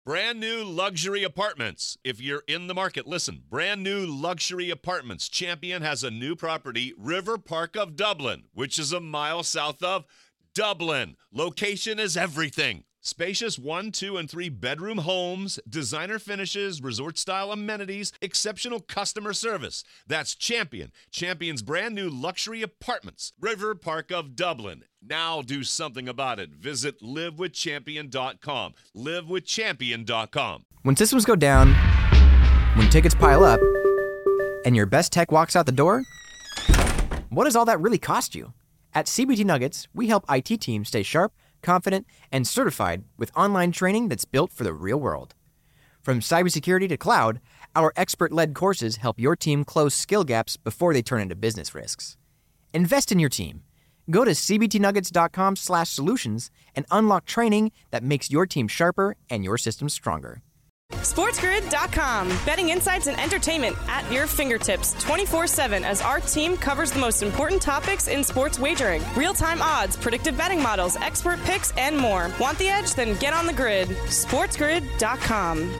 Brand new luxury apartments. If you're in the market, listen. Brand new luxury apartments. Champion has a new property, River Park of Dublin, which is a mile south of Dublin. Location is everything. Spacious 1, 2, and 3 bedroom homes, designer finishes, resort-style amenities, exceptional customer service. That's Champion. Champion's brand new luxury apartments. River Park of Dublin. Now do something about it. Visit livewithchampion.com. Livewithchampion.com. When systems go down, when tickets pile up, and your best tech walks out the door, what does all that really cost you? At CBT Nuggets, we help IT teams stay sharp, confident, and certified with online training that's built for the real world. From cybersecurity to cloud, our expert-led courses help your team close skill gaps before they turn into business risks. Invest in your team. Go to cbtnuggets.com/solutions and unlock training that makes your team sharper and your systems stronger. SportsGrid.com. Betting insights and entertainment at your fingertips 24/7 as our team covers the most important topics in sports wagering. Real-time odds, predictive betting models, expert picks, and more. Want the edge? Then get on the grid. SportsGrid.com.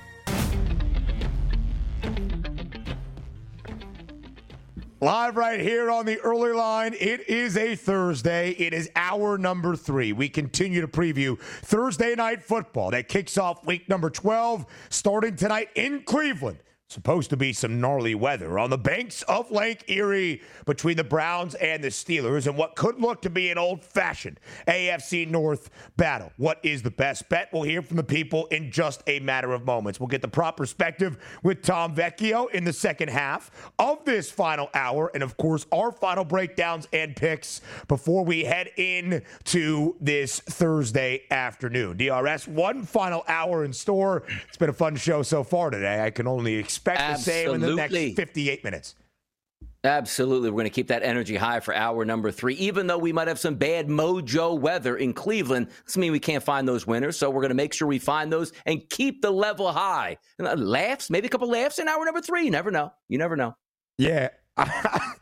Live right here on the early line. It is a Thursday. It is hour number 3. We continue to preview Thursday night football that kicks off week number 12, starting tonight in Cleveland. Supposed to be some gnarly weather on the banks of Lake Erie between the Browns and the Steelers and what could look to be an old-fashioned AFC North battle. What is the best bet? We'll hear from the people in just a matter of moments. We'll get the prop perspective with Tom Vecchio in the second half of this final hour, and of course our final breakdowns and picks before we head in to this Thursday afternoon. DRS, one final hour in store. It's been a fun show so far today. I can only expect the same in the next 58 minutes. Absolutely. We're going to keep that energy high for hour number 3. Even though we might have some bad mojo weather in Cleveland, doesn't mean we can't find those winners. So we're going to make sure we find those and keep the level high. And laughs, maybe a couple laughs in hour number 3. You never know. You never know. Yeah. I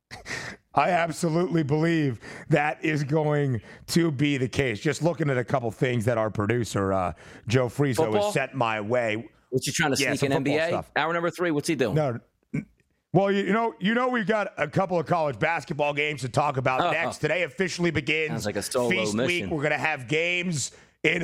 absolutely believe that is going to be the case. Just looking at a couple things that our producer, Joe Frizo, has sent my way. What's he trying to sneak in NBA? Stuff. Hour number 3, what's he doing? No. Well, you know, we've got a couple of college basketball games to talk about next. Today officially begins Sounds like a solo Feast mission. Week. We're going to have games in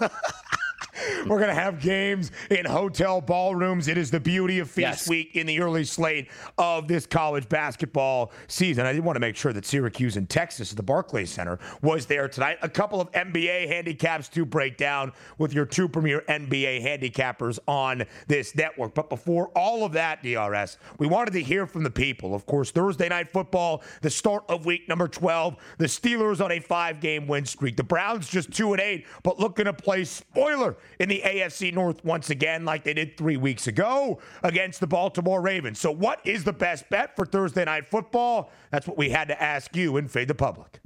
we're going to have games in hotel ballrooms. It is the beauty of Feast Week in the early slate of this college basketball season. I did want to make sure that Syracuse and Texas at the Barclays Center was there tonight. A couple of NBA handicaps to break down with your 2 premier NBA handicappers on this network. But before all of that, DRS, we wanted to hear from the people. Of course, Thursday night football, the start of week number 12. The Steelers on a 5-game win streak. The Browns just 2-8, but looking to play spoiler in the AFC North once again, like they did 3 weeks ago against the Baltimore Ravens. So what is the best bet for Thursday night football? That's what we had to ask you in Fade the Public.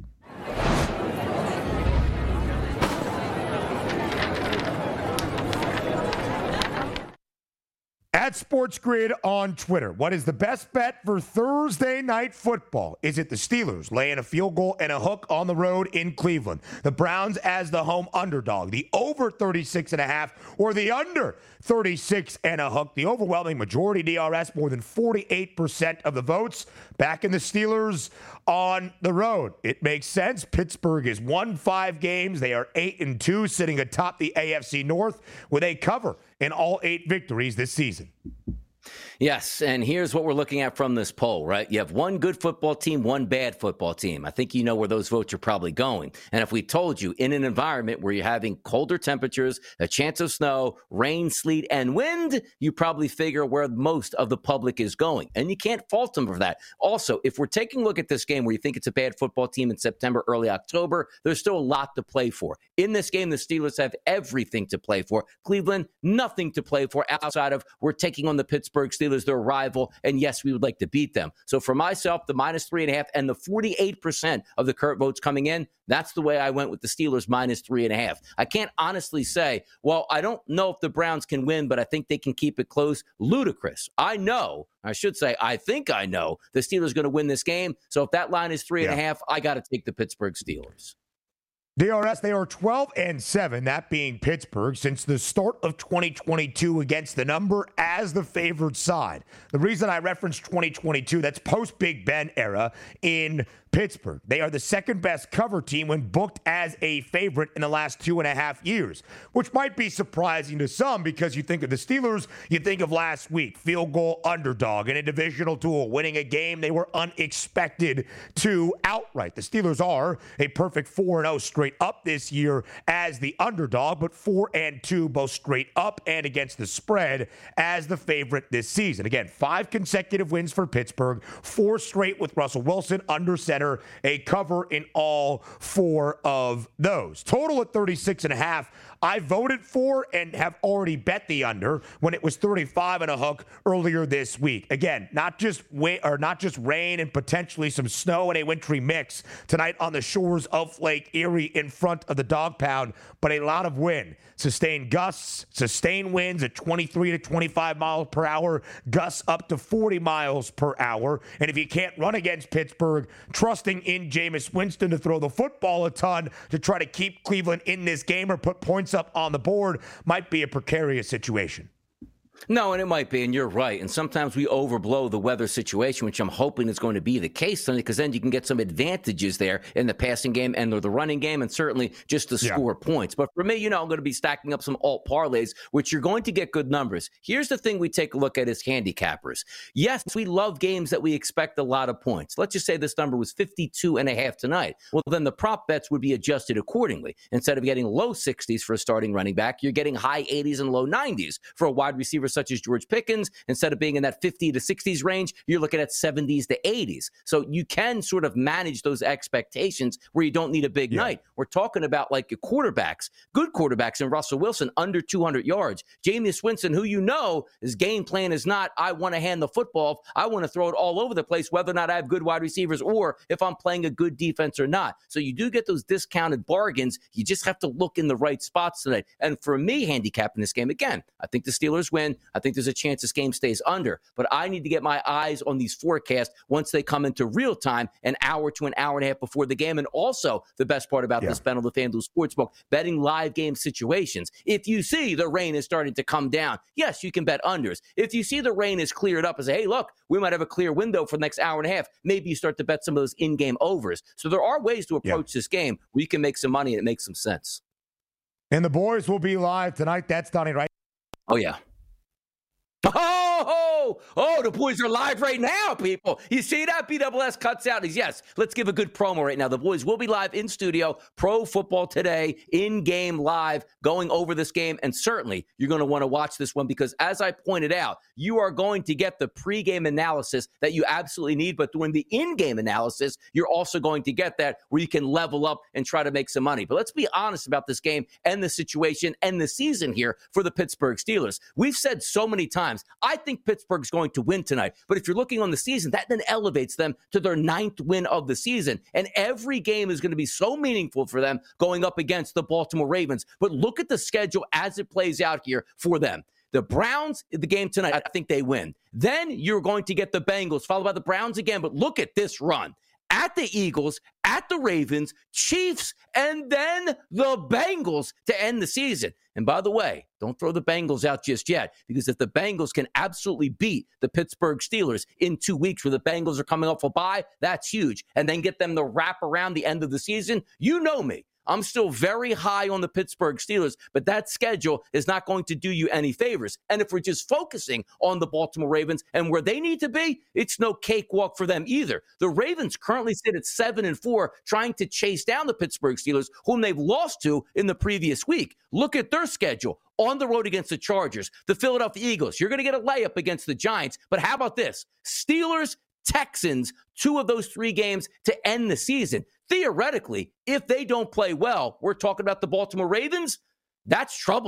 At Sports Grid on Twitter, what is the best bet for Thursday night football? Is it the Steelers laying a field goal and a hook on the road in Cleveland? The Browns as the home underdog, the over 36.5 or the under 36 and a hook? The overwhelming majority, DRS, more than 48% of the votes back in the Steelers on the road. It makes sense. Pittsburgh has won 5 games. They are 8-2, sitting atop the AFC North with a cover in all 8 victories this season. Yes, and here's what we're looking at from this poll, right? You have one good football team, one bad football team. I think you know where those votes are probably going. And if we told you in an environment where you're having colder temperatures, a chance of snow, rain, sleet, and wind, you probably figure where most of the public is going. And you can't fault them for that. Also, if we're taking a look at this game where you think it's a bad football team in September, early October, there's still a lot to play for. In this game, the Steelers have everything to play for. Cleveland, nothing to play for outside of we're taking on the Pittsburgh Steelers, their rival, and yes, we would like to beat them. So for myself, the -3.5 and the 48% of the current votes coming in, that's the way I went with the Steelers -3.5. I can't honestly say, well, I don't know if the Browns can win, but I think they can keep it close. Ludicrous. I think I know the Steelers are going to win this game. So if that line is 3.5, I got to take the Pittsburgh Steelers. DRS, they are 12-7, that being Pittsburgh, since the start of 2022 against the number as the favored side. The reason I referenced 2022, that's post-Big Ben era in Pittsburgh. They are the second best cover team when booked as a favorite in the last 2.5 years, which might be surprising to some because you think of the Steelers, you think of last week, field goal underdog in a divisional duel, winning a game they were unexpected to outright. The Steelers are a perfect 4-0 straight up this year as the underdog, but 4-2 both straight up and against the spread as the favorite this season. Again, 5 consecutive wins for Pittsburgh, 4 straight with Russell Wilson under center, a cover in all 4 of those. Total at 36.5. I voted for and have already bet the under when it was 35 and a hook earlier this week. Again, not just rain and potentially some snow and a wintry mix tonight on the shores of Lake Erie in front of the Dog Pound, but a lot of wind. Sustained gusts, sustained winds at 23 to 25 miles per hour, gusts up to 40 miles per hour. And if you can't run against Pittsburgh, trusting in Jameis Winston to throw the football a ton to try to keep Cleveland in this game or put points up on the board might be a precarious situation. No, and it might be, and you're right. And sometimes we overblow the weather situation, which I'm hoping is going to be the case, because then you can get some advantages there in the passing game and the running game, and certainly just to score points. But for me, I'm going to be stacking up some alt parlays, which you're going to get good numbers. Here's the thing we take a look at as handicappers. Yes, we love games that we expect a lot of points. Let's just say this number was 52.5 tonight. Well, then the prop bets would be adjusted accordingly. Instead of getting low 60s for a starting running back, you're getting high 80s and low 90s for a wide receiver such as George Pickens. Instead of being in that 50 to 60s range, you're looking at 70s to 80s. So you can sort of manage those expectations where you don't need a big night. We're talking about like your quarterbacks, good quarterbacks in Russell Wilson, under 200 yards. Jameis Winston, who his game plan is not, I want to hand the football off. I want to throw it all over the place, whether or not I have good wide receivers or if I'm playing a good defense or not. So you do get those discounted bargains. You just have to look in the right spots tonight. And for me, handicapping this game, again, I think the Steelers win. I think there's a chance this game stays under. But I need to get my eyes on these forecasts once they come into real time, an hour to an hour and a half before the game. And also, the best part about this bet on the FanDuel Sportsbook, betting live game situations. If you see the rain is starting to come down, yes, you can bet unders. If you see the rain is cleared up and say, hey, look, we might have a clear window for the next hour and a half, maybe you start to bet some of those in-game overs. So there are ways to approach this game where you can make some money and it makes some sense. And the boys will be live tonight. That's Donnie, right? Oh, yeah. The boys are live right now, people. You see that? BWS cuts out. Yes, let's give a good promo right now. The boys will be live in studio, Pro Football Today, in-game live, going over this game. And certainly, you're going to want to watch this one because, as I pointed out, you are going to get the pregame analysis that you absolutely need. But during the in-game analysis, you're also going to get that where you can level up and try to make some money. But let's be honest about this game and the situation and the season here for the Pittsburgh Steelers. We've said so many times, I think Pittsburgh's going to win tonight. But if you're looking on the season, that then elevates them to their 9th win of the season. And every game is going to be so meaningful for them going up against the Baltimore Ravens. But look at the schedule as it plays out here for them. The Browns, the game tonight, I think they win. Then you're going to get the Bengals, followed by the Browns again. But look at this run. At the Eagles, at the Ravens, Chiefs, and then the Bengals to end the season. And by the way, don't throw the Bengals out just yet, because if the Bengals can absolutely beat the Pittsburgh Steelers in 2 weeks where the Bengals are coming off a bye, that's huge. And then get them to wrap around the end of the season. You know me. I'm still very high on the Pittsburgh Steelers, but that schedule is not going to do you any favors. And if we're just focusing on the Baltimore Ravens and where they need to be, it's no cakewalk for them either. The Ravens currently sit at 7-4, trying to chase down the Pittsburgh Steelers, whom they've lost to in the previous week. Look at their schedule. On the road against the Chargers, the Philadelphia Eagles. You're going to get a layup against the Giants, but how about this? Steelers, Texans, 2 of those 3 games to end the season. Theoretically, if they don't play well, we're talking about the Baltimore Ravens, that's troublesome.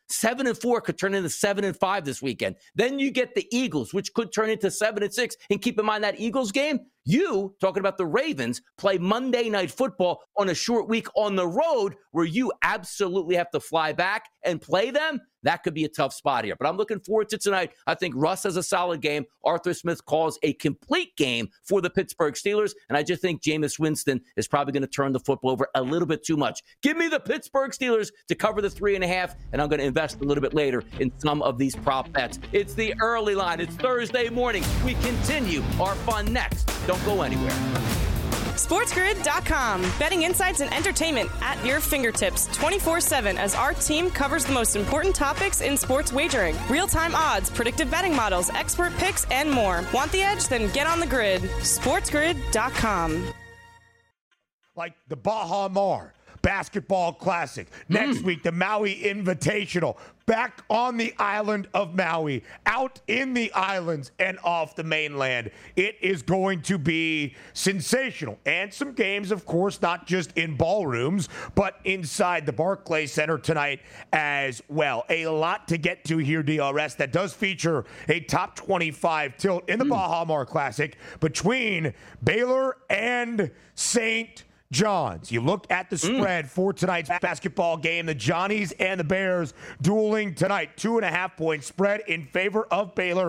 7-4 could turn into 7-5 this weekend. Then you get the Eagles, which could turn into 7-6. And keep in mind that Eagles game, you, talking about the Ravens, play Monday Night Football on a short week on the road where you absolutely have to fly back and play them. That could be a tough spot here. But I'm looking forward to tonight. I think Russ has a solid game. Arthur Smith calls a complete game for the Pittsburgh Steelers. And I just think Jameis Winston is probably going to turn the football over a little bit too much. Give me the Pittsburgh Steelers to cover the 3.5, and I'm going to invest a little bit later in some of these prop bets. It's the early line. It's Thursday morning. We continue our fun next. Don't go anywhere. SportsGrid.com. Betting insights and entertainment at your fingertips 24/7 as our team covers the most important topics in sports wagering. Real-time odds, predictive betting models, expert picks, and more. Want the edge? Then get on the grid. SportsGrid.com. Like the Baha Mar Basketball Classic. Next week, the Maui Invitational. Back on the island of Maui, out in the islands and off the mainland. It is going to be sensational. And some games, of course, not just in ballrooms, but inside the Barclays Center tonight as well. A lot to get to here, DRS, that does feature a top 25 tilt in the Baha Mar Classic between Baylor and St. John's. You look at the spread for tonight's basketball game. The Johnnies and the Bears dueling tonight. 2.5-point spread in favor of Baylor.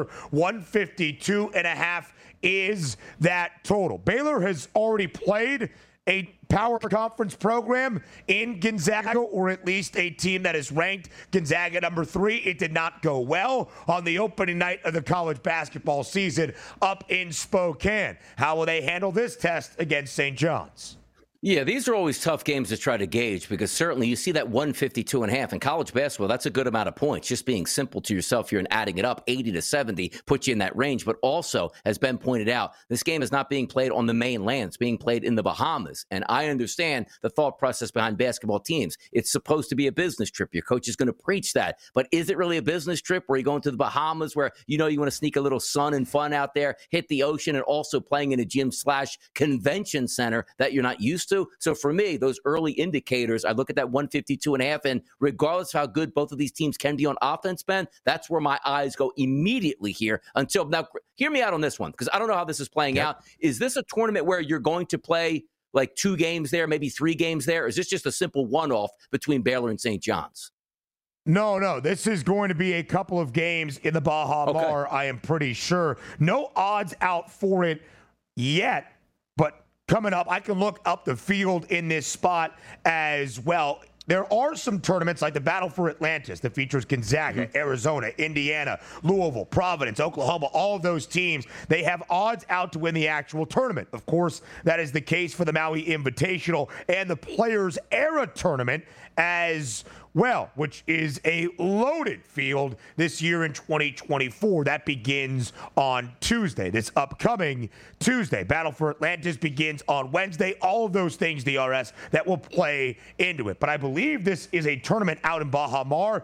152.5 is that total. Baylor has already played a power conference program in Gonzaga, or at least a team that is ranked Gonzaga number 3. It did not go well on the opening night of the college basketball season up in Spokane. How will they handle this test against St. John's? Yeah, these are always tough games to try to gauge because certainly you see that 152.5 in college basketball. That's a good amount of points. Just being simple to yourself here and adding it up, 80 to 70 puts you in that range. But also, as Ben pointed out, this game is not being played on the mainland. It's being played in the Bahamas. And I understand the thought process behind basketball teams. It's supposed to be a business trip. Your coach is going to preach that. But is it really a business trip where you're going to the Bahamas where you know you want to sneak a little sun and fun out there, hit the ocean, and also playing in a gym/convention center that you're not used to? So for me, those early indicators, I look at that 152.5, and regardless of how good both of these teams can be on offense, Ben, that's where my eyes go immediately here until now. Hear me out on this one, because I don't know how this is playing out. Is this a tournament where you're going to play like 2 games there, maybe 3 games there? Or is this just a simple one-off between Baylor and St. John's? No. This is going to be a couple of games in the Baha Mar, I am pretty sure. No odds out for it yet, but coming up, I can look up the field in this spot as well. There are some tournaments like the Battle for Atlantis that features Gonzaga, Arizona, Indiana, Louisville, Providence, Oklahoma, all of those teams. They have odds out to win the actual tournament. Of course, that is the case for the Maui Invitational and the Players Era Tournament as well, which is a loaded field this year in 2024. That begins on Tuesday, this upcoming Tuesday. Battle for Atlantis begins on Wednesday. All of those things, DRS, that will play into it. But I believe this is a tournament out in Baha Mar.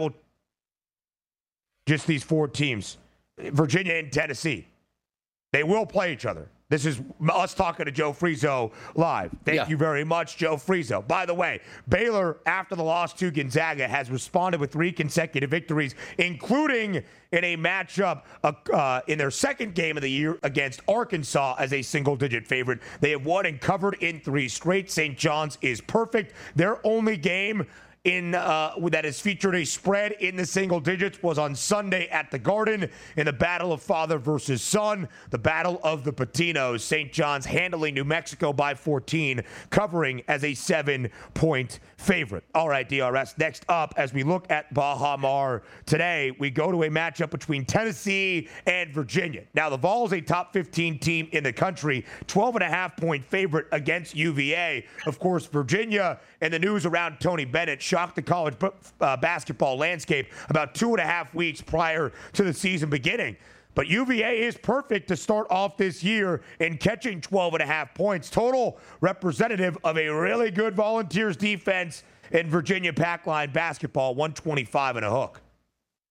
Just these 4 teams, Virginia and Tennessee, they will play each other. This is us talking to Joe Frizo live. Thank you very much, Joe Frizo. By the way, Baylor, after the loss to Gonzaga, has responded with 3 consecutive victories, including in a matchup in their second game of the year against Arkansas as a single-digit favorite. They have won and covered in 3 straight. St. John's is perfect. Their only game that has featured a spread in the single digits was on Sunday at the Garden in the battle of father versus son, the battle of the Patinos. St. John's handling New Mexico by 14, covering as a 7-point favorite. All right, DRS, next up, as we look at Baha Mar today, we go to a matchup between Tennessee and Virginia. Now, the Vols, a top 15 team in the country, 12.5-point favorite against UVA. Of course, Virginia and the news around Tony Bennett shocked the college basketball landscape about 2.5 weeks prior to the season beginning. But UVA is perfect to start off this year in catching 12.5 points total, representative of a really good Volunteers defense in Virginia Packline basketball, 125 and a hook.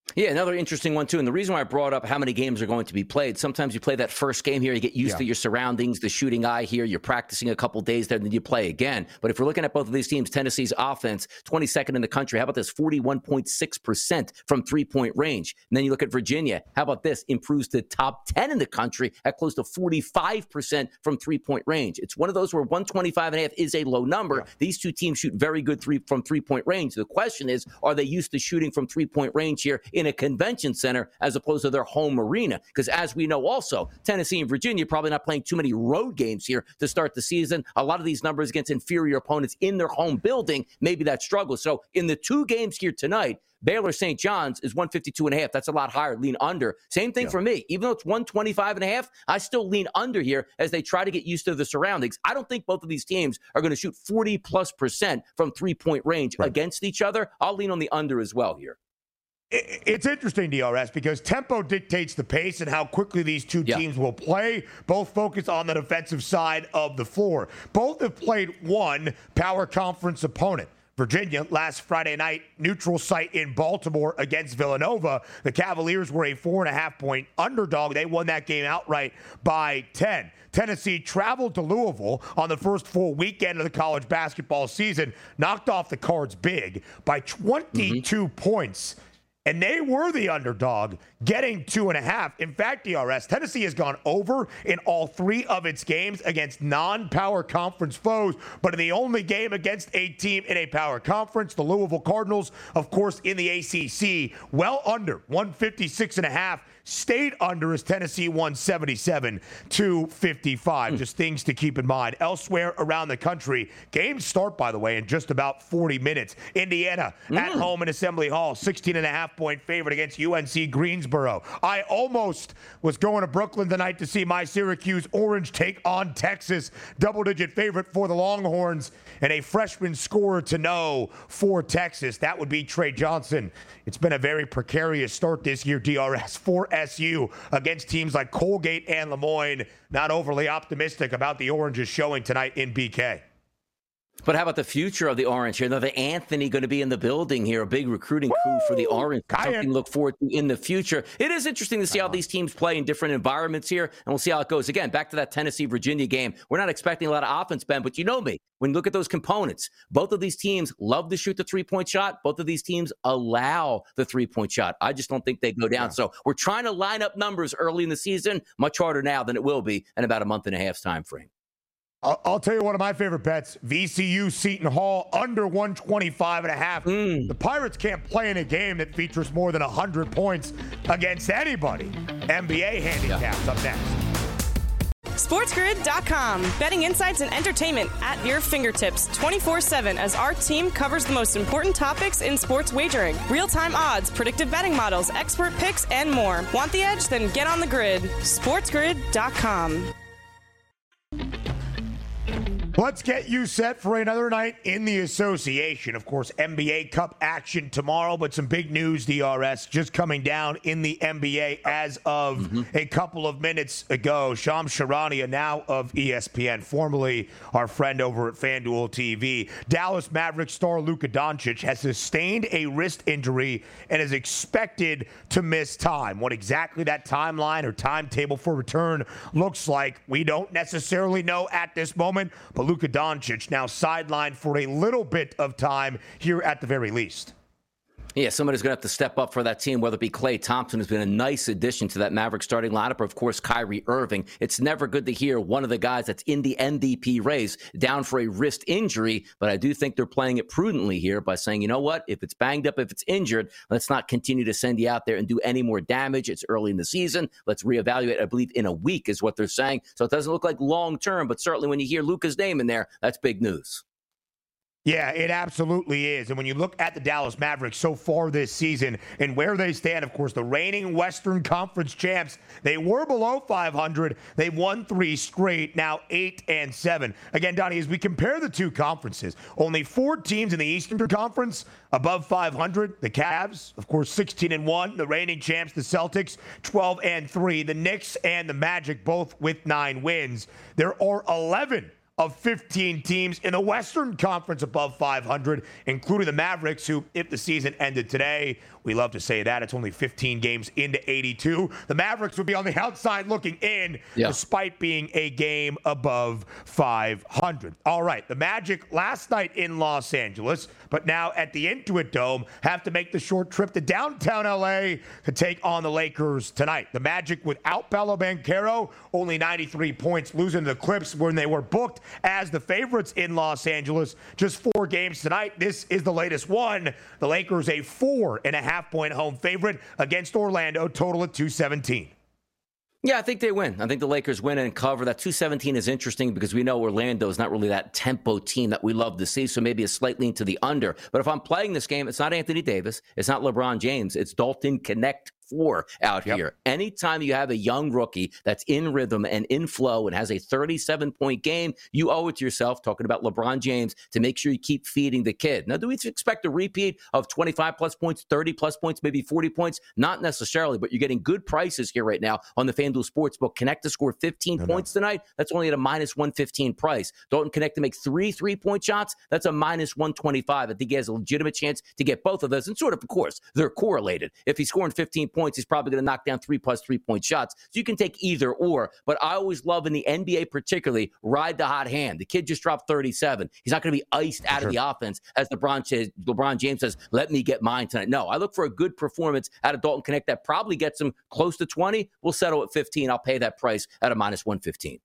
Yeah, another interesting one, too. And the reason why I brought up how many games are going to be played, sometimes you play that first game here, you get used to your surroundings, the shooting eye here, you're practicing a couple days there, and then you play again. But if we're looking at both of these teams, Tennessee's offense, 22nd in the country. How about this? 41.6% from three-point range. And then you look at Virginia. How about this? Improves to top 10 in the country at close to 45% from three-point range. It's one of those where 125.5 is a low number. Yeah. These two teams shoot very good from three-point range. The question is, are they used to shooting from three-point range here in a convention center as opposed to their home arena? Because as we know also, Tennessee and Virginia probably not playing too many road games here to start the season. A lot of these numbers against inferior opponents in their home building, maybe that struggle. So in the two games here tonight, Baylor St. John's is 152.5. That's a lot higher. Lean under. Same thing for me. Even though it's 125.5, I still lean under here as they try to get used to the surroundings. I don't think both of these teams are going to shoot 40+% from three-point range against each other. I'll lean on the under as well here. It's interesting, DRS, because tempo dictates the pace and how quickly these two teams will play. Both focus on the defensive side of the floor. Both have played one power conference opponent. Virginia, last Friday night, neutral site in Baltimore against Villanova. The Cavaliers were a 4.5-point underdog. They won that game outright by 10. Tennessee traveled to Louisville on the first full weekend of the college basketball season, knocked off the Cards big by 22 points. And they were the underdog, getting 2.5. In fact, DRS, Tennessee has gone over in all three of its games against non-power conference foes, but in the only game against a team in a power conference, the Louisville Cardinals, of course, in the ACC, well under 156.5. Stayed under as Tennessee won 77-55. Just things to keep in mind. Elsewhere around the country, games start, by the way, in just about 40 minutes. Indiana at home in Assembly Hall, 16.5-point favorite against UNC Greensboro. I almost was going to Brooklyn tonight to see my Syracuse Orange take on Texas. Double-digit favorite for the Longhorns and a freshman scorer to know for Texas. That would be Trey Johnson. It's been a very precarious start this year, DRS, for SU against teams like Colgate and Lemoyne. Not overly optimistic about the Oranges showing tonight in BK. But how about the future of the Orange here? Another Anthony going to be in the building here, a big recruiting crew for the Orange. Something to look forward to in the future. It is interesting to see how these teams play in different environments here, and we'll see how it goes. Again, back to that Tennessee-Virginia game. We're not expecting a lot of offense, Ben, but you know me. When you look at those components, both of these teams love to shoot the three-point shot. Both of these teams allow the three-point shot. I just don't think they go down. So we're trying to line up numbers early in the season. Much harder now than it will be in about a month and a half's time frame. I'll tell you one of my favorite bets, VCU Seton Hall under 125.5. The Pirates can't play in a game that features more than 100 points against anybody. NBA handicaps up next. SportsGrid.com. Betting insights and entertainment at your fingertips 24/7 as our team covers the most important topics in sports wagering. Real-time odds, predictive betting models, expert picks, and more. Want the edge? Then get on the grid. SportsGrid.com. Let's get you set for another night in the association. Of course, NBA Cup action tomorrow, but some big news, DRS, just coming down in the NBA as of a couple of minutes ago. Shams Charania, now of ESPN, formerly our friend over at FanDuel TV. Dallas Mavericks star Luka Doncic has sustained a wrist injury and is expected to miss time. What exactly that timeline or timetable for return looks like, we don't necessarily know at this moment, but Luka Doncic now sidelined for a little bit of time here at the very least. Yeah, somebody's going to have to step up for that team, whether it be Klay Thompson, who's been a nice addition to that Maverick starting lineup, or, of course, Kyrie Irving. It's never good to hear one of the guys that's in the MVP race down for a wrist injury, but I do think they're playing it prudently here by saying, you know what, if it's banged up, if it's injured, let's not continue to send you out there and do any more damage. It's early in the season. Let's reevaluate, I believe, in a week is what they're saying. So it doesn't look like long-term, but certainly when you hear Luka's name in there, that's big news. Yeah, it absolutely is. And when you look at the Dallas Mavericks so far this season and where they stand, of course, the reigning Western Conference champs, they were below 500. They've won 3 straight, now 8-7. Again, Donnie, as we compare the two conferences, only 4 teams in the Eastern Conference above 500. The Cavs, of course, 16-1. The reigning champs, the Celtics, 12-3. The Knicks and the Magic both with 9 wins. There are 11 of 15 teams in the Western Conference above 500, including the Mavericks, who, if the season ended today, we love to say that, it's only 15 games into 82. The Mavericks would be on the outside looking in, despite being a game above 500. All right, the Magic last night in Los Angeles, but now at the Intuit Dome, have to make the short trip to downtown LA to take on the Lakers tonight. The Magic without Paolo Banchero, only 93 points, losing to the Clips when they were booked as the favorites in Los Angeles. Just 4 games tonight. This is the latest one. The Lakers a 4.5-point home favorite against Orlando, total at 217. Yeah, I think they win. I think the Lakers win and cover. That 217 is interesting because we know Orlando is not really that tempo team that we love to see, so maybe a slight lean to the under. But if I'm playing this game, it's not Anthony Davis. It's not LeBron James. It's Dalton Connect 4 out here. Anytime you have a young rookie that's in rhythm and in flow and has a 37-point game, you owe it to yourself, talking about LeBron James, to make sure you keep feeding the kid. Now, do we expect a repeat of 25-plus points, 30-plus points, maybe 40 points? Not necessarily, but you're getting good prices here right now on the FanDuel Sportsbook. Connect to score 15 points tonight. That's only at a minus 115 price. Dalton Connect to make 3 3-point shots. That's a minus 125. I think he has a legitimate chance to get both of those. And sort of course, they're correlated. If he's scoring 15 points, he's probably going to knock down 3+ 3-point shots. So you can take either or. But I always love in the NBA particularly, ride the hot hand. The kid just dropped 37. He's not going to be iced out of the offense as LeBron James says, let me get mine tonight. No, I look for a good performance out of Dalton Connect that probably gets him close to 20. We'll settle at 15. I'll pay that price at a minus 115.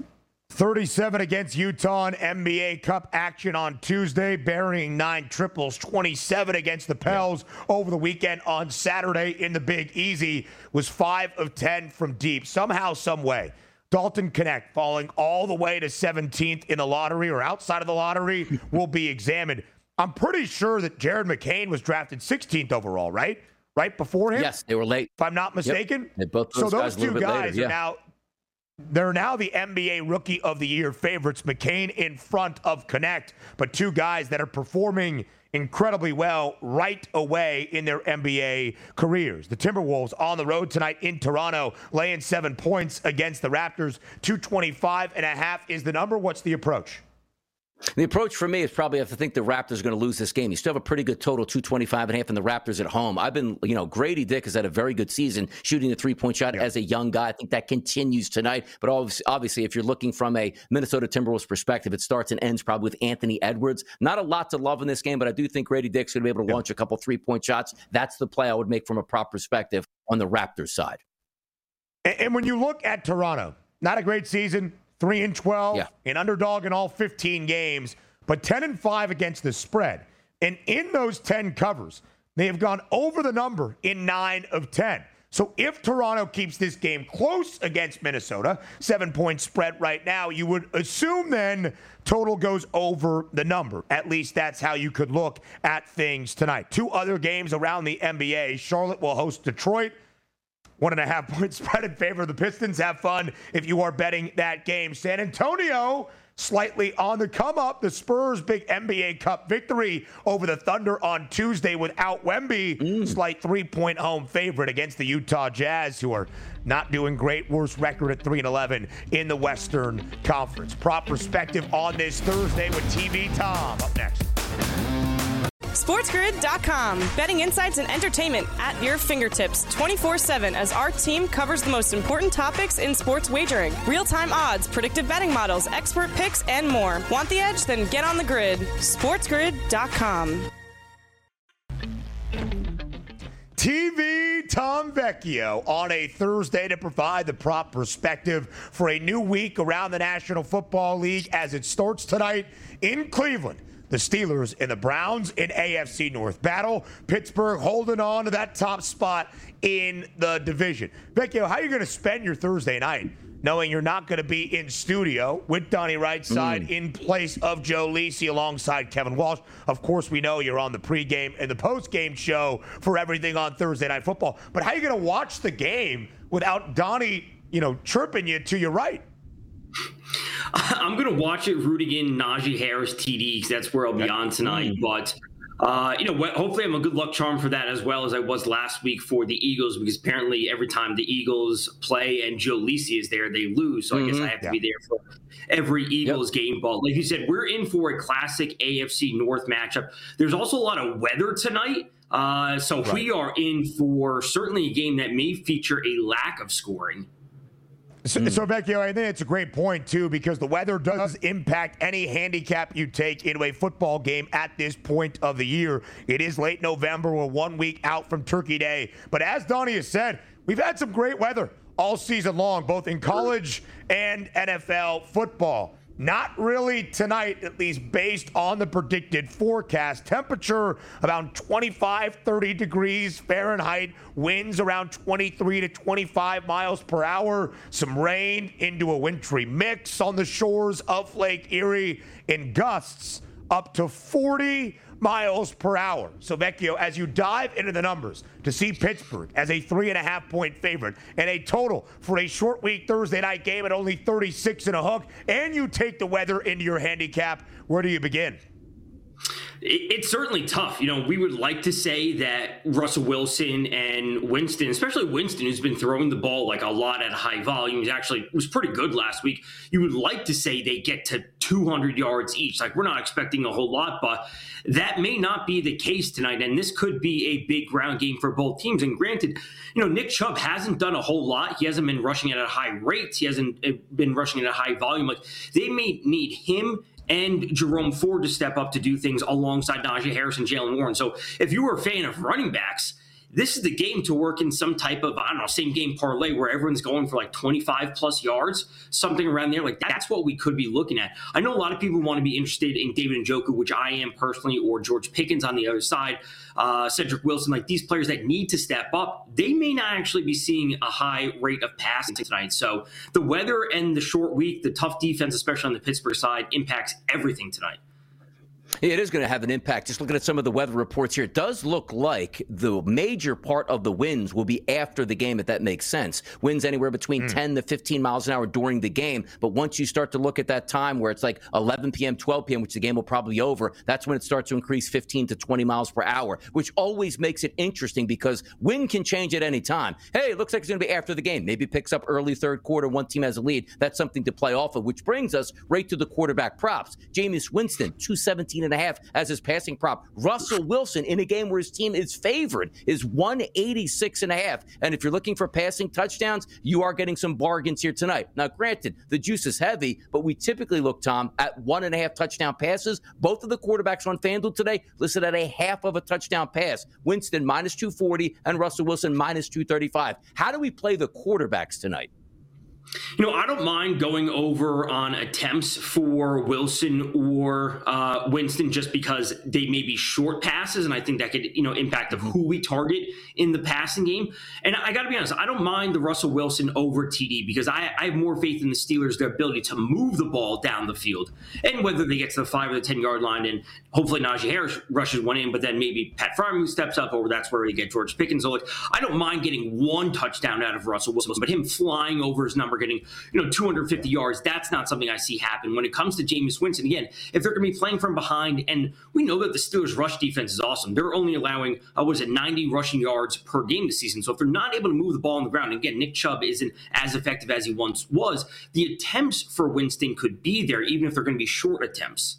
37 against Utah in NBA Cup action on Tuesday, burying 9 triples, 27 against the Pels over the weekend. On Saturday in the Big Easy was 5 of 10 from deep. Somehow, some way, Dalton Connect falling all the way to 17th in the lottery or outside of the lottery will be examined. I'm pretty sure that Jared McCain was drafted 16th overall, right? Right before him? Yes, they were late. If I'm not mistaken. Yep. Both so those guys two guys later, are now... They're now the NBA Rookie of the Year favorites. McCain in front of Connect, but 2 guys that are performing incredibly well right away in their NBA careers. The Timberwolves on the road tonight in Toronto, laying 7 points against the Raptors. 225.5 is the number. What's the approach? The approach for me is probably have to think the Raptors are going to lose this game. You still have a pretty good total, 225.5 in the Raptors at home. I've been, Grady Dick has had a very good season shooting the 3-point shot as a young guy. I think that continues tonight. But obviously, if you're looking from a Minnesota Timberwolves perspective, it starts and ends probably with Anthony Edwards. Not a lot to love in this game, but I do think Grady Dick's going to be able to launch a couple 3-point shots. That's the play I would make from a prop perspective on the Raptors side. And when you look at Toronto, not a great season. 3-12, an underdog in all 15 games, but 10-5 against the spread. And in those 10 covers, they have gone over the number in 9 of 10. So if Toronto keeps this game close against Minnesota, 7-point spread right now, you would assume then total goes over the number. At least that's how you could look at things tonight. 2 other games around the NBA. Charlotte will host Detroit. 1.5-point spread in favor of the Pistons. Have fun if you are betting that game. San Antonio slightly on the come up. The Spurs' big NBA Cup victory over the Thunder on Tuesday without Wemby. Slight 3-point home favorite against the Utah Jazz, who are not doing great. Worst record at 3-11 in the Western Conference. Prop perspective on this Thursday with TV Tom. Up next. SportsGrid.com. Betting insights and entertainment at your fingertips 24/7 as our team covers the most important topics in sports wagering. Real-time odds, predictive betting models, expert picks, and more. Want the edge? Then get on the grid. SportsGrid.com. TV Tom Vecchio on a Thursday to provide the prop perspective for a new week around the National Football League as it starts tonight in Cleveland. The Steelers and the Browns in AFC North battle. Pittsburgh holding on to that top spot in the division. Vecchio, how are you going to spend your Thursday night knowing you're not going to be in studio with Donnie Rightside in place of Joe Lisi alongside Kevin Walsh? Of course, we know you're on the pregame and the postgame show for everything on Thursday Night Football. But how are you going to watch the game without Donnie, chirping you to your right? I'm going to watch it rooting in Najee Harris TD because that's where I'll be on tonight. But Hopefully I'm a good luck charm for that as well as I was last week for the Eagles, because apparently every time the Eagles play and Joe Lisi is there, they lose. So I guess I have to be there for every Eagles game. But like you said, we're in for a classic AFC North matchup. There's also a lot of weather tonight. We are in for certainly a game that may feature a lack of scoring. So, Vecchio, I think it's a great point, too, because the weather does impact any handicap you take into a football game at this point of the year. It is late November. We're 1 week out from Turkey Day. But as Donnie has said, we've had some great weather all season long, both in college and NFL football. Not really tonight, at least based on the predicted forecast. Temperature around 25, 30 degrees Fahrenheit. Winds around 23 to 25 miles per hour. Some rain into a wintry mix on the shores of Lake Erie. And gusts up to 40 miles per hour. So, Vecchio, as you dive into the numbers to see Pittsburgh as a 3.5-point favorite and a total for a short week Thursday night game at only 36 and a hook, and you take the weather into your handicap, where do you begin? It's certainly tough. We would like to say that Russell Wilson and Winston, especially Winston, who's been throwing the ball like a lot at high volumes, actually was pretty good last week. You would like to say they get to 200 yards each. Like, we're not expecting a whole lot, but that may not be the case tonight. And this could be a big ground game for both teams. And granted, Nick Chubb hasn't done a whole lot. He hasn't been rushing at a high rate. He hasn't been rushing at a high volume. Like, they may need him and Jerome Ford to step up to do things alongside Najee Harris and Jaylen Warren. So if you were a fan of running backs, this is the game to work in some type of, same game parlay where everyone's going for like 25 plus yards, something around there. Like, that's what we could be looking at. I know a lot of people want to be interested in David Njoku, which I am personally, or George Pickens on the other side, Cedric Wilson, like these players that need to step up. They may not actually be seeing a high rate of passing tonight. So the weather and the short week, the tough defense, especially on the Pittsburgh side, impacts everything tonight. It is going to have an impact. Just looking at some of the weather reports here, it does look like the major part of the winds will be after the game, if that makes sense. Winds anywhere between 10 to 15 miles an hour during the game. But once you start to look at that time where it's like 11 p.m., 12 p.m., which the game will probably be over, that's when it starts to increase 15 to 20 miles per hour, which always makes it interesting because wind can change at any time. Hey, it looks like it's going to be after the game. Maybe it picks up early third quarter. One team has a lead. That's something to play off of, which brings us right to the quarterback props. Jameis Winston, 217.5 as his passing prop. Russell Wilson, in a game where his team is favored, is 186.5. And if you're looking for passing touchdowns, you are getting some bargains here tonight. Now, granted, the juice is heavy, but we typically look, Tom, at 1.5 touchdown passes. Both of the quarterbacks on FanDuel today listed at a half of a touchdown pass. Winston minus 240 and Russell Wilson minus 235. How do we play the quarterbacks tonight? I don't mind going over on attempts for Wilson or Winston just because they may be short passes, and I think that could, impact of who we target in the passing game. And I got to be honest, I don't mind the Russell Wilson over TD because I have more faith in the Steelers, their ability to move the ball down the field. And whether they get to the 5 or the 10-yard line, and hopefully Najee Harris rushes one in, but then maybe Pat Freiermuth steps up, or that's where we get George Pickens. So, I don't mind getting one touchdown out of Russell Wilson, but him flying over his number, getting 250 yards, that's not something I see happen. When it comes to Jameis Winston, again, if they're going to be playing from behind, and we know that the Steelers' rush defense is awesome. They're only allowing, 90 rushing yards per game this season. So if they're not able to move the ball on the ground, and again, Nick Chubb isn't as effective as he once was, the attempts for Winston could be there, even if they're going to be short attempts.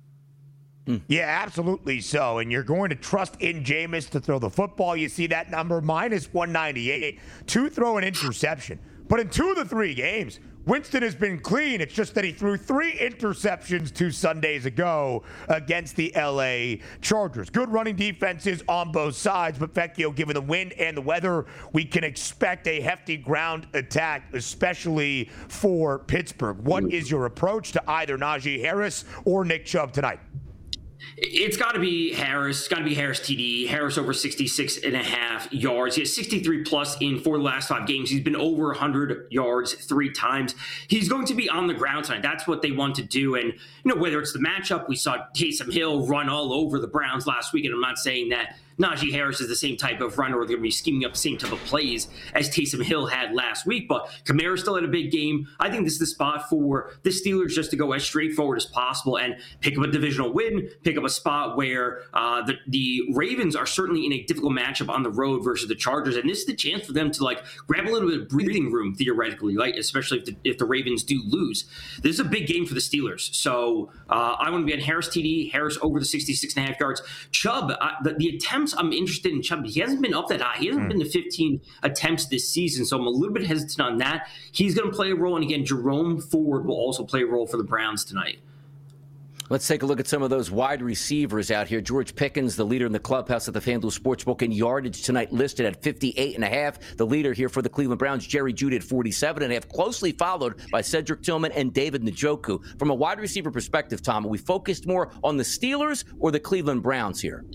Yeah, absolutely so. And you're going to trust in Jameis to throw the football. You see that number, minus 198, to throw an interception. But in 2 of the 3 games, Winston has been clean. It's just that he threw 3 interceptions 2 Sundays ago against the L.A. Chargers. Good running defenses on both sides, but Vecchio, given the wind and the weather, we can expect a hefty ground attack, especially for Pittsburgh. What is your approach to either Najee Harris or Nick Chubb tonight? It's got to be Harris. It's got to be Harris TD. Harris over 66.5 yards. He has 63 plus in 4 of the last 5 games. He's been over 100 yards 3 times. He's going to be on the ground tonight. That's what they want to do. And, whether it's the matchup, we saw Taysom Hill run all over the Browns last week. And I'm not saying that Najee Harris is the same type of runner. They're going to be scheming up the same type of plays as Taysom Hill had last week. But Kamara still had a big game. I think this is the spot for the Steelers just to go as straightforward as possible and pick up a divisional win, pick up a spot where the Ravens are certainly in a difficult matchup on the road versus the Chargers. And this is the chance for them to like grab a little bit of breathing room theoretically, right? Especially if the Ravens do lose. This is a big game for the Steelers. So I want to be on Harris TD, Harris over the 66.5 yards. Chubb, the attempts, I'm interested in Chubb. He hasn't been up that high. He hasn't been to 15 attempts this season. So I'm a little bit hesitant on that. He's going to play a role. And again, Jerome Ford will also play a role for the Browns tonight. Let's take a look at some of those wide receivers out here. George Pickens, the leader in the clubhouse at the FanDuel Sportsbook in yardage tonight, listed at 58.5. The leader here for the Cleveland Browns, Jerry Jeudy at 47.5, closely followed by Cedric Tillman and David Njoku. From a wide receiver perspective, Tom, are we focused more on the Steelers or the Cleveland Browns here?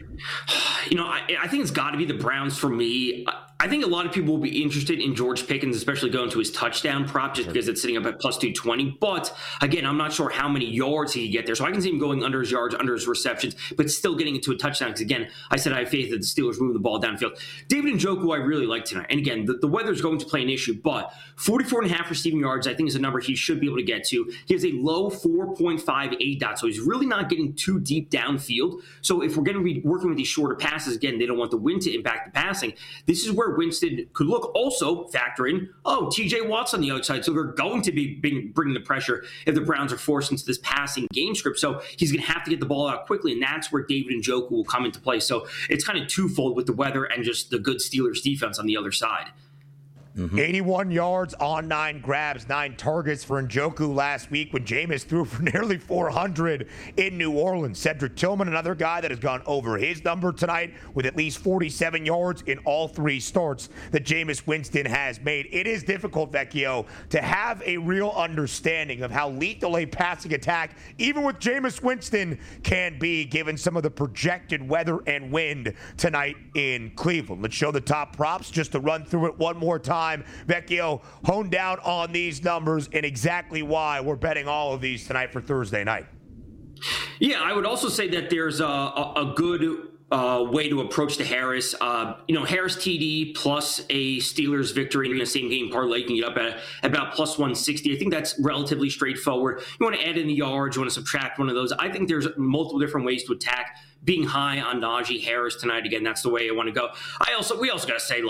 I think it's got to be the Browns for me. I think a lot of people will be interested in George Pickens, especially going to his touchdown prop, just because it's sitting up at plus 220. But again, I'm not sure how many yards he can get there. So I can see him going under his yards, under his receptions, but still getting into a touchdown. Because again, I said I have faith that the Steelers move the ball downfield. David Njoku, I really like tonight. And again, the weather is going to play an issue, but 44.5 receiving yards, I think is a number he should be able to get to. He has a low 4.5 dot, so he's really not getting too deep downfield. So if we're going to be working with these shorter passes, again, they don't want the wind to impact the passing. This is where Winston could look. Also factor in, TJ Watt's on the outside, so they're going to be bringing the pressure if the Browns are forced into this passing game script. So he's going to have to get the ball out quickly, and that's where David Njoku will come into play. So it's kind of twofold with the weather and just the good Steelers defense on the other side. 81 yards on 9 grabs, 9 targets for Njoku last week when Jameis threw for nearly 400 in New Orleans. Cedric Tillman, another guy that has gone over his number tonight with at least 47 yards in all 3 starts that Jameis Winston has made. It is difficult, Vecchio, to have a real understanding of how lethal a passing attack, even with Jameis Winston, can be given some of the projected weather and wind tonight in Cleveland. Let's show the top props just to run through it one more time. Vecchio, hone down on these numbers and exactly why we're betting all of these tonight for Thursday night. Yeah, I would also say that there's a good way to approach the Harris. Harris TD plus a Steelers victory in the same game parlay can get up at about plus 160. I think that's relatively straightforward. You want to add in the yards, you want to subtract one of those. I think there's multiple different ways to attack being high on Najee Harris tonight. Again, that's the way I want to go. We also got to say,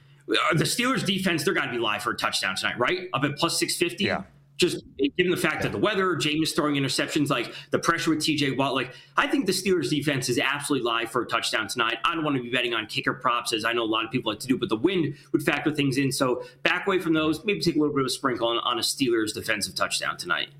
the Steelers defense, they're got to be live for a touchdown tonight, right? Up at plus 650. Yeah. Just given the fact that the weather, Jameis throwing interceptions, the pressure with TJ Watt, I think the Steelers defense is absolutely live for a touchdown tonight. I don't want to be betting on kicker props, as I know a lot of people like to do, but the wind would factor things in. So back away from those, maybe take a little bit of a sprinkle on a Steelers defensive touchdown tonight.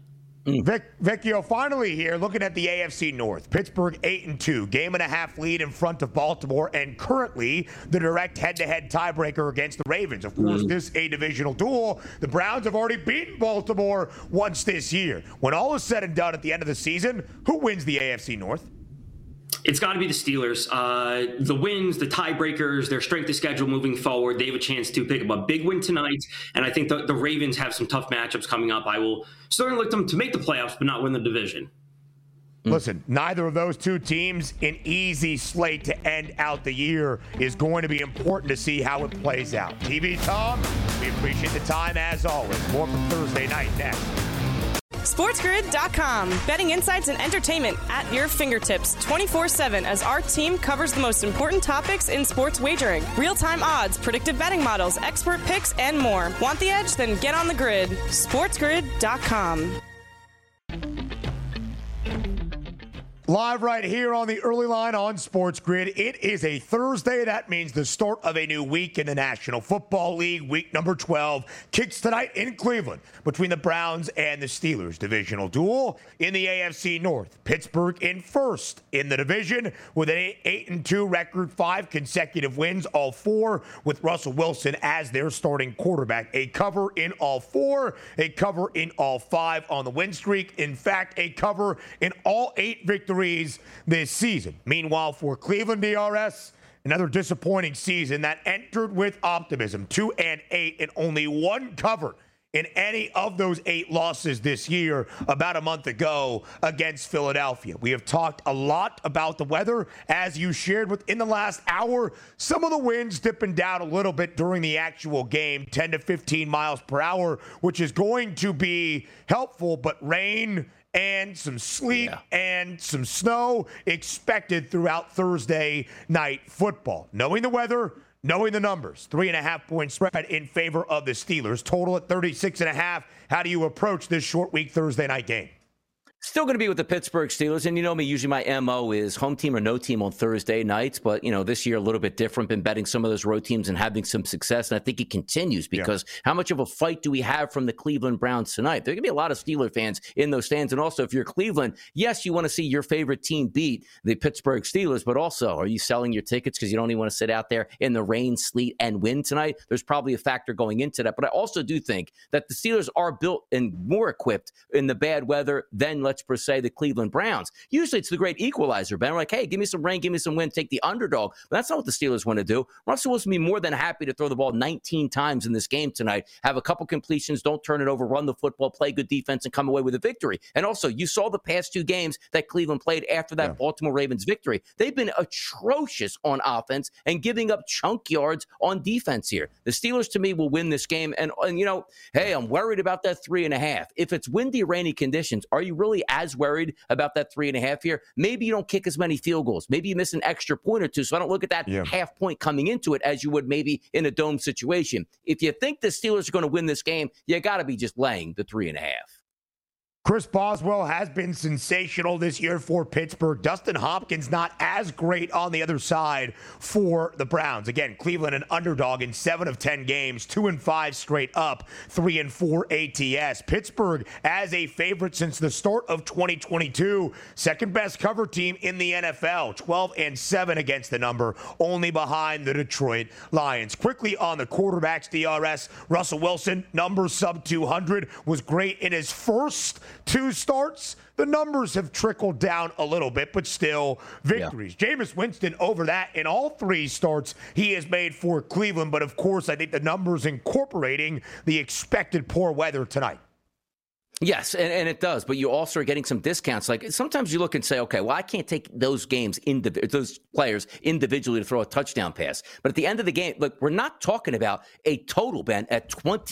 Vecchio, finally here, looking at the AFC North. Pittsburgh 8-2, game-and-a-half lead in front of Baltimore, and currently the direct head-to-head tiebreaker against the Ravens. Of course, this a divisional duel. The Browns have already beaten Baltimore once this year. When all is said and done at the end of the season, who wins the AFC North? It's got to be the Steelers. The wins, the tiebreakers, their strength of schedule moving forward, they have a chance to pick up a big win tonight. And I think the Ravens have some tough matchups coming up. I will certainly look them to make the playoffs, but not win the division. Listen, neither of those two teams, an easy slate to end out the year, is going to be important to see how it plays out. TV Tom, we appreciate the time as always. More from Thursday night next. SportsGrid.com. Betting insights and entertainment at your fingertips 24/7 as our team covers the most important topics in sports wagering. Real-time odds, predictive betting models, expert picks, and more. Want the edge? Then get on the grid. SportsGrid.com. Live right here on the early line on Sports Grid. It is a Thursday. That means the start of a new week in the National Football League. Week number 12 kicks tonight in Cleveland between the Browns and the Steelers. Divisional duel in the AFC North. Pittsburgh in first in the division with an 8-2 record, 5 consecutive wins, all 4 with Russell Wilson as their starting quarterback. A cover in all 4, a cover in all 5 on the win streak. In fact, a cover in all 8 victories this season. Meanwhile, for Cleveland DRS, another disappointing season that entered with optimism. 2-8 and only 1 cover in any of those 8 losses this year about a month ago against Philadelphia. We have talked a lot about the weather, as you shared within the last hour. Some of the winds dipping down a little bit during the actual game, 10 to 15 miles per hour, which is going to be helpful, but rain and some sleet and some snow expected throughout Thursday night football. Knowing the weather, knowing the numbers, 3.5-point spread in favor of the Steelers. Total at 36.5. How do you approach this short week Thursday night game? Still going to be with the Pittsburgh Steelers. And you know me, usually my MO is home team or no team on Thursday nights. But, you know, this year a little bit different. Been betting some of those road teams and having some success. And I think it continues because how much of a fight do we have from the Cleveland Browns tonight? There are going to be a lot of Steeler fans in those stands. And also, if you're Cleveland, yes, you want to see your favorite team beat the Pittsburgh Steelers. But also, are you selling your tickets because you don't even want to sit out there in the rain, sleet, and wind tonight? There's probably a factor going into that. But I also do think that the Steelers are built and more equipped in the bad weather than, let's per se, the Cleveland Browns. Usually it's the great equalizer, Ben. We're like, hey, give me some rain, give me some wind, take the underdog. But that's not what the Steelers want to do. Russell Wilson will be more than happy to throw the ball 19 times in this game tonight, have a couple completions, don't turn it over, run the football, play good defense, and come away with a victory. And also, you saw the past 2 games that Cleveland played after that Baltimore Ravens victory. They've been atrocious on offense and giving up chunk yards on defense here. The Steelers, to me, will win this game. And you know, hey, I'm worried about that 3.5. If it's windy, rainy conditions, are you really as worried about that 3.5 here? Maybe you don't kick as many field goals. Maybe you miss an extra point or two. So I don't look at that half point coming into it as you would maybe in a dome situation. If you think the Steelers are going to win this game, you got to be just laying the 3.5. Chris Boswell has been sensational this year for Pittsburgh. Dustin Hopkins not as great on the other side for the Browns. Again, Cleveland an underdog in 7 of 10 games, 2-5 straight up, 3-4 ATS. Pittsburgh as a favorite since the start of 2022. Second best cover team in the NFL, 12-7 against the number, only behind the Detroit Lions. Quickly on the quarterbacks, DRS, Russell Wilson, number sub 200, was great in his first 2 starts. The numbers have trickled down a little bit, but still victories. Jameis Winston over that in all 3 starts he has made for Cleveland. But of course, I think the numbers incorporating the expected poor weather tonight. Yes, and it does, but you also are getting some discounts. Like sometimes you look and say, okay, well, I can't take those those players individually to throw a touchdown pass. But at the end of the game, look, we're not talking about a total, Ben, at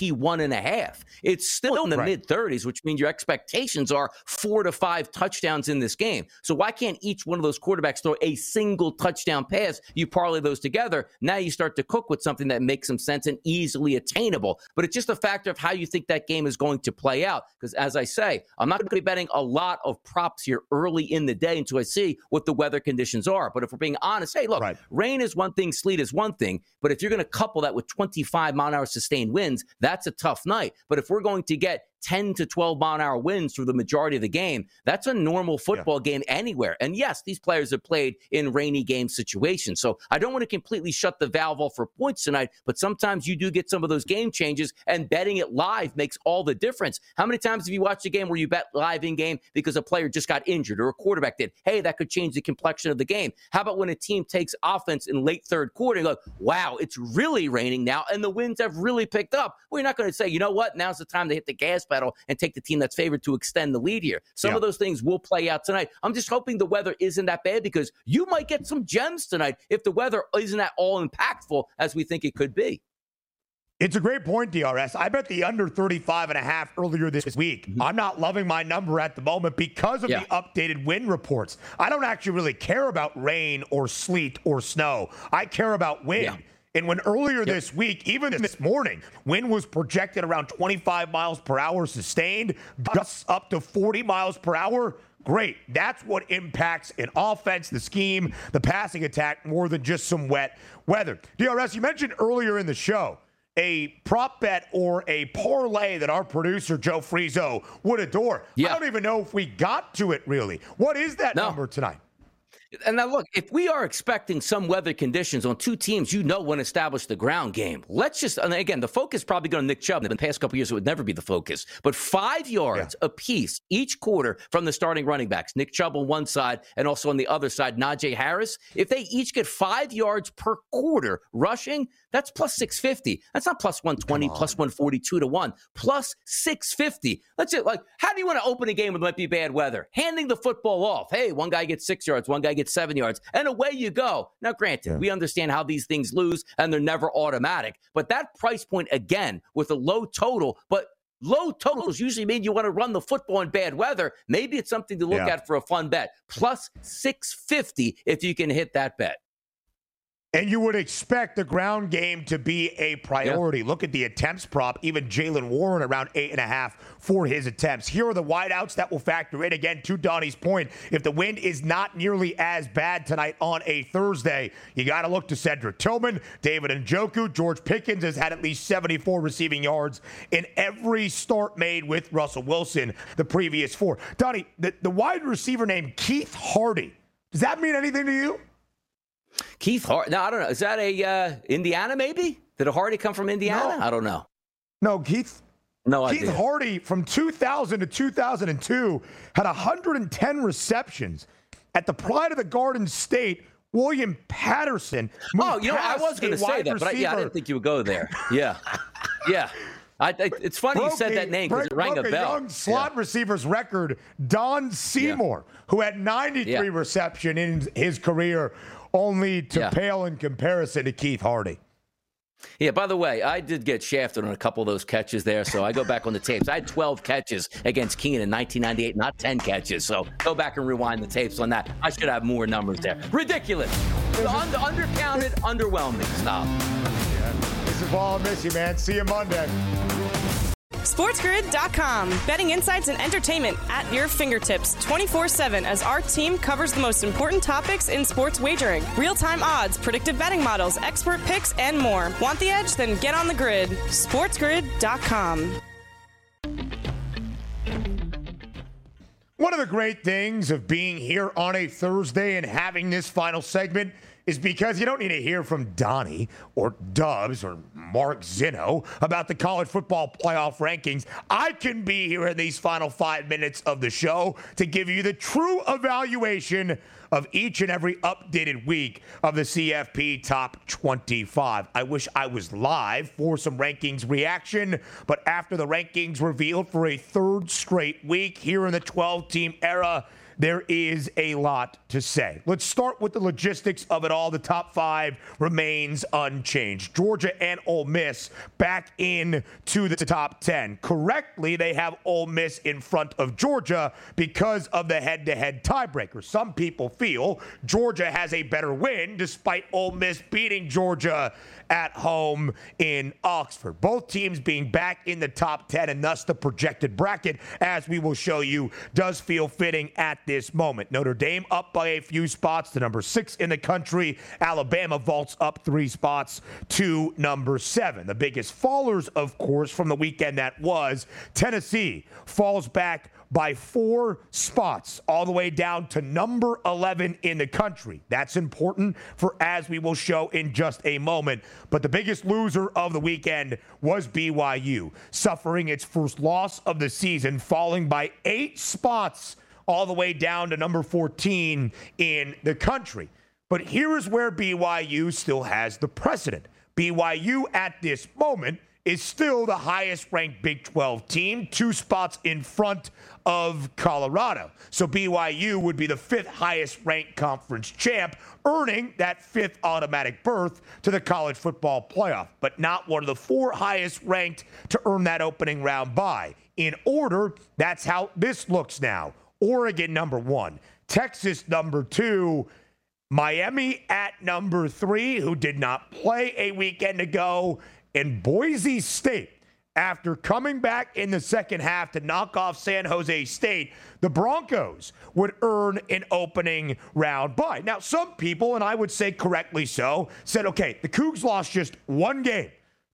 21.5. It's still in the mid-30s, which means your expectations are 4 to 5 touchdowns in this game. So why can't each one of those quarterbacks throw a single touchdown pass? You parlay those together. Now you start to cook with something that makes some sense and easily attainable. But it's just a factor of how you think that game is going to play out. Because as I say, I'm not going to be betting a lot of props here early in the day until I see what the weather conditions are. But if we're being honest, hey, look, rain is one thing, sleet is one thing. But if you're going to couple that with 25-mile-an-hour sustained winds, that's a tough night. But if we're going to get 10 to 12-mile-an-hour winds through the majority of the game, that's a normal football game anywhere. And yes, these players have played in rainy game situations. So I don't want to completely shut the valve off for points tonight, but sometimes you do get some of those game changes, and betting it live makes all the difference. How many times have you watched a game where you bet live in game because a player just got injured or a quarterback did? Hey, that could change the complexion of the game. How about when a team takes offense in late third quarter and go, wow, it's really raining now and the winds have really picked up? Well, you're not going to say, you know what, now's the time to hit the gas pedal and take the team that's favored to extend the lead here. Some of those things will play out tonight. I'm just hoping the weather isn't that bad, because you might get some gems tonight if the weather isn't at all impactful as we think it could be. It's a great point, DRS. I bet the under 35.5 earlier this week. I'm not loving my number at the moment because of the updated wind reports. I don't actually really care about rain or sleet or snow. I care about wind. And when earlier this week, even this morning, wind was projected around 25 miles per hour sustained, gusts up to 40 miles per hour. Great. That's what impacts an offense, the scheme, the passing attack, more than just some wet weather. DRS, you mentioned earlier in the show a prop bet or a parlay that our producer, Joe Frizo, would adore. I don't even know if we got to it, really. What is that number tonight? And now, look, if we are expecting some weather conditions on 2 teams, want to establish the ground game. Let's just, and again, the focus is probably going to Nick Chubb. In the past couple of years, it would never be the focus. But 5 yards apiece each quarter from the starting running backs, Nick Chubb on one side and also on the other side, Najee Harris. If they each get 5 yards per quarter rushing, That's plus 650. That's not plus 120, plus 142 to 1, plus 650. Let's just how do you want to open a game when it might be bad weather? Handing the football off. Hey, one guy gets 6 yards, one guy gets 7 yards, and away you go. Now, granted, we understand how these things lose, and they're never automatic. But that price point, again, with a low total, but low totals usually mean you want to run the football in bad weather. Maybe it's something to look at for a fun bet. Plus 650 if you can hit that bet. And you would expect the ground game to be a priority. Look at the attempts prop. Even Jaylen Warren around 8.5 for his attempts. Here are the wideouts that will factor in. Again, to Donnie's point, if the wind is not nearly as bad tonight on a Thursday, you got to look to Cedric Tillman, David Njoku. George Pickens has had at least 74 receiving yards in every start made with Russell Wilson the previous 4. Donnie, the wide receiver named Keith Hardy, does that mean anything to you? Keith Hardy. No, I don't know. Is that a Indiana maybe? Did a Hardy come from Indiana? No. I don't know. No, Keith. No idea. Keith Hardy from 2000 to 2002 had 110 receptions at the Pride of the Garden State. William Patterson. Oh, I was going to say that, but I didn't think you would go there. Yeah. Yeah. It's funny you said that name because it rang a bell. Young slot receivers record, Don Seymour, who had 93 reception in his career, only to pale in comparison to Keith Hardy. Yeah, by the way, I did get shafted on a couple of those catches there, so I go back on the tapes. I had 12 catches against Keenan in 1998, not 10 catches, so go back and rewind the tapes on that. I should have more numbers there. Ridiculous. Undercounted, underwhelming. Stop. This is Paul. I miss you, man. See you Monday. SportsGrid.com. Betting insights and entertainment at your fingertips 24/7 as our team covers the most important topics in sports wagering. Real-time odds, predictive betting models, expert picks, and more. Want the edge? Then get on the grid. SportsGrid.com. One of the great things of being here on a Thursday and having this final segment is because you don't need to hear from Donnie or Dubs or Mark Zinno about the college football playoff rankings. I can be here in these final 5 minutes of the show to give you the true evaluation of each and every updated week of the CFP Top 25. I wish I was live for some rankings reaction, but after the rankings revealed for a third straight week here in the 12-team era, there is a lot to say. Let's start with the logistics of it all. The top 5 remains unchanged. Georgia and Ole Miss back in to the top 10. Correctly, they have Ole Miss in front of Georgia because of the head-to-head tiebreaker. Some people feel Georgia has a better win despite Ole Miss beating Georgia at home in Oxford. Both teams being back in the top 10 and thus the projected bracket, as we will show you, does feel fitting at this moment. Notre Dame up by a few spots to number 6 in the country. Alabama vaults up 3 spots to number 7. The biggest fallers, of course, from the weekend that was Tennessee falls back by 4 spots all the way down to number 11 in the country. That's important for as we will show in just a moment. But the biggest loser of the weekend was BYU, suffering its first loss of the season, falling by 8 spots all the way down to number 14 in the country. But here's where BYU still has the precedent. BYU at this moment is still the highest-ranked Big 12 team, 2 spots in front of Colorado. So BYU would be the 5th highest-ranked conference champ, earning that 5th automatic berth to the college football playoff, but not one of the 4 highest-ranked to earn that opening round bye. In order, that's how this looks now. Oregon, number 1. Texas, number 2. Miami at number 3, who did not play a weekend ago. And Boise State, after coming back in the second half to knock off San Jose State, the Broncos would earn an opening round bye. Now, some people, and I would say correctly so, said, okay, the Cougs lost just one game,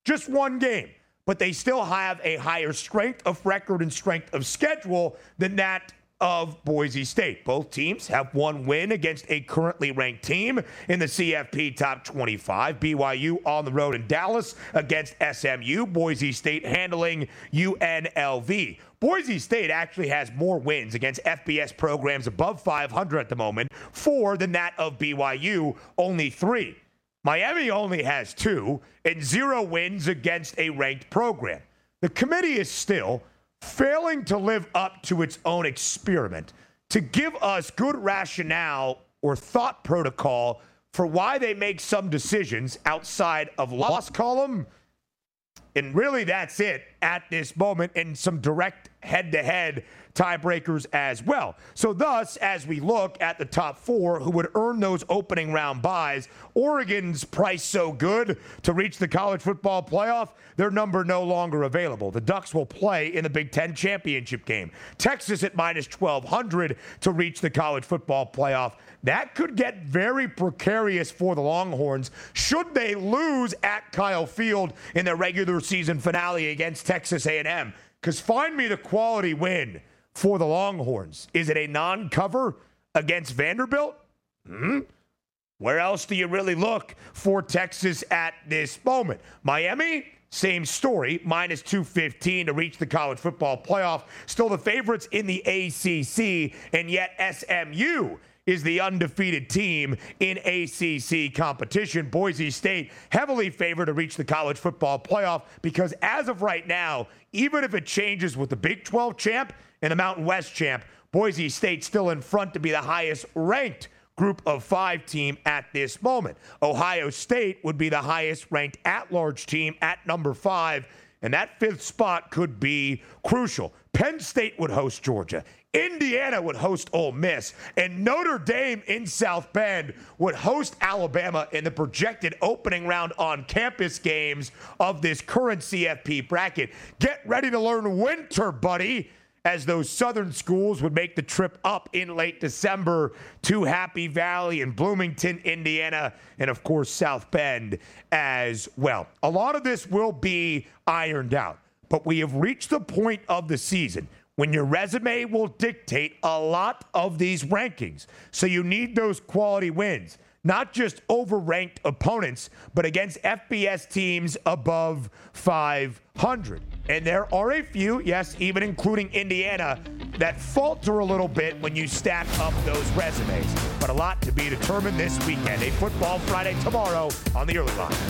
but they still have a higher strength of record and strength of schedule than that of Boise State. Both teams have one win against a currently ranked team in the CFP Top 25. BYU on the road in Dallas against SMU. Boise State handling UNLV. Boise State actually has more wins against FBS programs above 500 at the moment, 4 than that of BYU, only 3. Miami only has 2 and 0 wins against a ranked program. The committee is still failing to live up to its own experiment to give us good rationale or thought protocol for why they make some decisions outside of loss column. And really, that's it at this moment, and some direct head-to-head tiebreakers as well. So thus, as we look at the top 4 who would earn those opening round buys, Oregon's price so good to reach the college football playoff, their number no longer available. The Ducks will play in the Big Ten championship game. Texas at minus 1,200 to reach the college football playoff. That could get very precarious for the Longhorns should they lose at Kyle Field in the regular season finale against Texas A&M. Because find me the quality win for the Longhorns. Is it a non-cover against Vanderbilt? Where else do you really look for Texas at this moment? Miami, same story, minus 215 to reach the college football playoff. Still the favorites in the ACC, and yet SMU is the undefeated team in ACC competition. Boise State heavily favored to reach the college football playoff because as of right now, even if it changes with the Big 12 champ and the Mountain West champ, Boise State still in front to be the highest ranked group of 5 team at this moment. Ohio State would be the highest ranked at-large team at number 5, and that 5th spot could be crucial. Penn State would host Georgia. Indiana would host Ole Miss, and Notre Dame in South Bend would host Alabama in the projected opening round on-campus games of this current CFP bracket. Get ready to learn winter, buddy, as those southern schools would make the trip up in late December to Happy Valley and Bloomington, Indiana, and, of course, South Bend as well. A lot of this will be ironed out, but we have reached the point of the season when your resume will dictate a lot of these rankings. So you need those quality wins, not just over-ranked opponents, but against FBS teams above 500. And there are a few, yes, even including Indiana, that falter a little bit when you stack up those resumes. But a lot to be determined this weekend. A Football Friday tomorrow on the Early Line.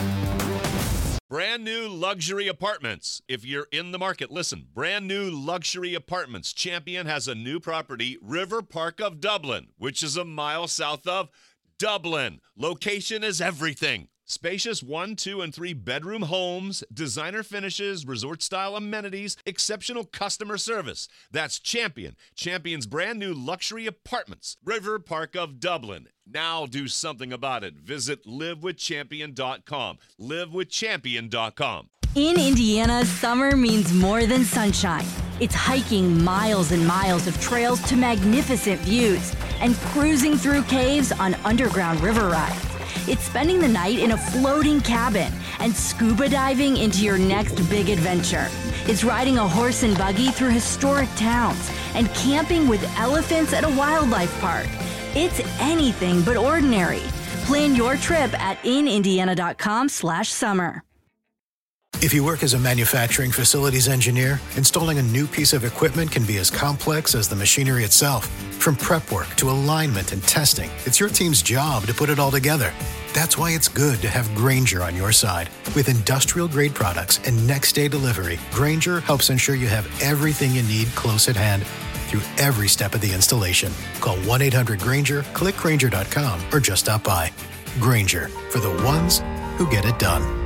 Brand new luxury apartments. If you're in the market, listen. Brand new luxury apartments. Champion has a new property, River Park of Dublin, which is a mile south of Dublin. Location is everything. Spacious 1, 2, and 3 bedroom homes, designer finishes, resort-style amenities, exceptional customer service. That's Champion. Champion's brand new luxury apartments, River Park of Dublin. Now do something about it. Visit livewithchampion.com. Livewithchampion.com. In Indiana, summer means more than sunshine. It's hiking miles and miles of trails to magnificent views and cruising through caves on underground river rides. It's spending the night in a floating cabin and scuba diving into your next big adventure. It's riding a horse and buggy through historic towns and camping with elephants at a wildlife park. It's anything but ordinary. Plan your trip at inindiana.com/summer. If you work as a manufacturing facilities engineer, installing a new piece of equipment can be as complex as the machinery itself. From prep work to alignment and testing, it's your team's job to put it all together. That's why it's good to have Grainger on your side. With industrial-grade products and next-day delivery, Grainger helps ensure you have everything you need close at hand through every step of the installation. Call 1-800-GRAINGER, click Grainger.com, or just stop by. Grainger, for the ones who get it done.